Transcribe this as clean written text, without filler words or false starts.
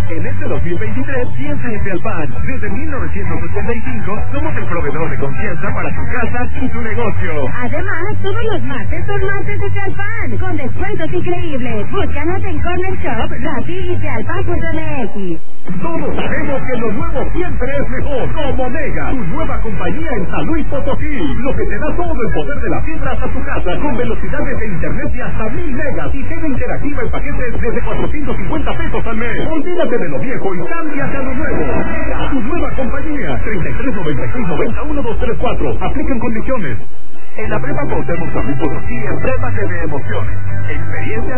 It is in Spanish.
En este 2023 piensa en Tealpan. Desde 1985 somos el proveedor de confianza para tu casa y tu negocio. Además, todos los martes son martes de Tealpan, con descuentos increíbles. Búscanos en Corner Shop, Rappi y Tealpan.mx. Todos sabemos que lo nuevo siempre es mejor. Como Mega, tu nueva compañía en San Luis Potosí. Lo que te da todo el poder de la fibra hasta tu casa, con velocidades de internet de hasta 1000 megas y TV interactiva en paquetes desde 450 pesos al mes. Olvídate de lo viejo y cámbiate a lo nuevo. Mega, tu nueva compañía. 3396-91234. Aplican condiciones. En la Prepa Cuauhtémoc San Luis Potosí, emprépate de emociones. Experiencia